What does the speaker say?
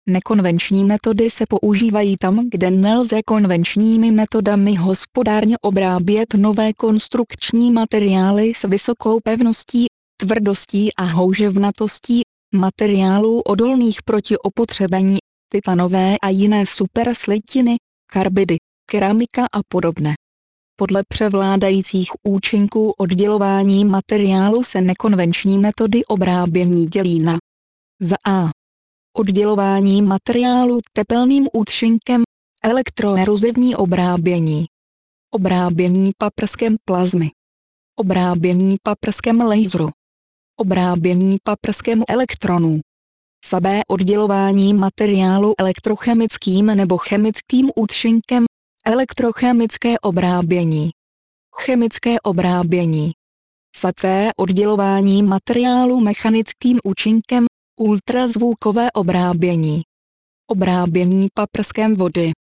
Nekonvenční metody se používají tam, kde nelze konvenčními metodami hospodárně obrábět nové konstrukční materiály s vysokou pevností, tvrdostí a houževnatostí, materiálů odolných proti opotřebení, titanové a jiné superslitiny, karbidy, keramika a podobně. Podle převládajících účinků oddělování materiálu se nekonvenční metody obrábění dělí na za A. Oddělování materiálu tepelným účinkem, elektroerozivní obrábění, obrábění paprskem plazmy, obrábění paprskem laseru, obrábění paprskem elektronů. Za B. Oddělování materiálu elektrochemickým nebo chemickým účinkem, elektrochemické obrábění, chemické obrábění. Za C. Oddělování materiálu mechanickým účinkem, ultrazvukové obrábění, obrábění paprskem vody.